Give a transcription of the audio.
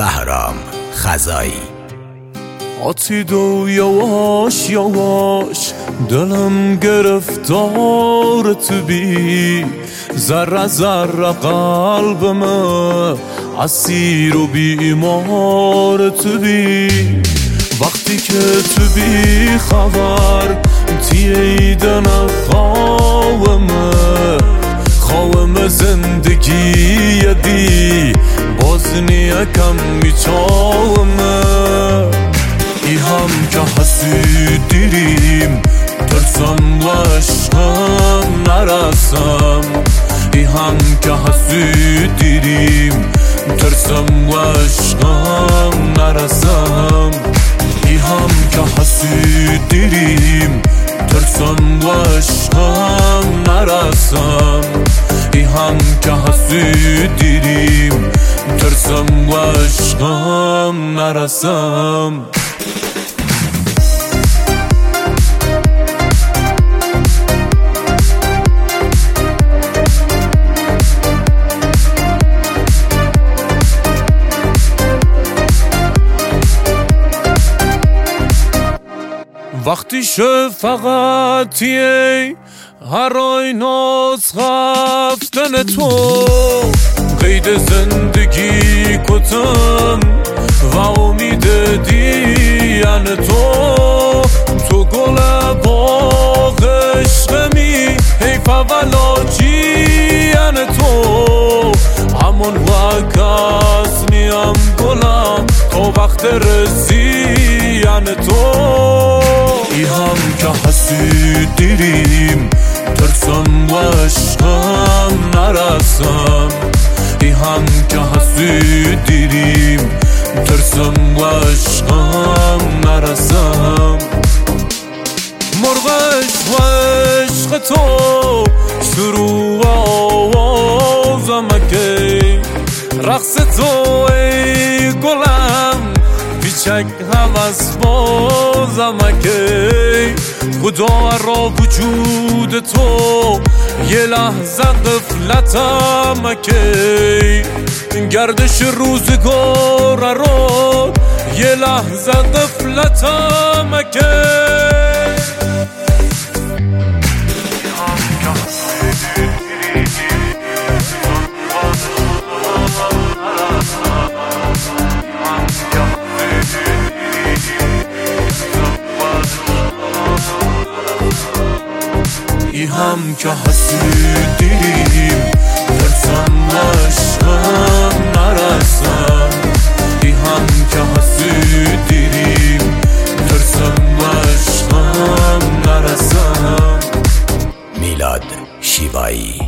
بهرام خزایی. آتید و یواش یواش دلم گرفتار تو بی، ذره ذره قلبم اسیر و بیمار تو بی. وقتی که تو بی خبر تییدن خوام زندگی دی باز نیکم میچاوم. ای هم که حسید دیریم ترسم و عشقم نرسم. ای هم که حسید دیریم ترسم و عشقم نرسم. ای هم که حسید دیریم ترسم و عشقم نرسم. ای هم که حسید دیریم ترسم و عشقم نرسم. وقتی فقطیه هر آیناز خفتن تو، قید زندگی کتم و امید دیان تو گل باغ عشقمی حیف ولاجیان تو. همون وقت نیم گلم تا وقت رسیان تو. ای هم که حسید دیریم ترسم و عشقم نرسم. ای هم که حسید دیریم ترسم و عشقم نرسم. مرغ عشق و عشق تو شروع آوازم کی، رقص تو ای گلم پیچک هوس بازم کی. خدا را وجود تو یه لحظه غفلتم کی. گردش روزگار رو یه لحظه غفلتم کی. ای هم که حسید دیریم ترسم و عشقم نرسم. ای هم که حسید دیریم ترسم و عشقم نرسم. میلاد شیوایی.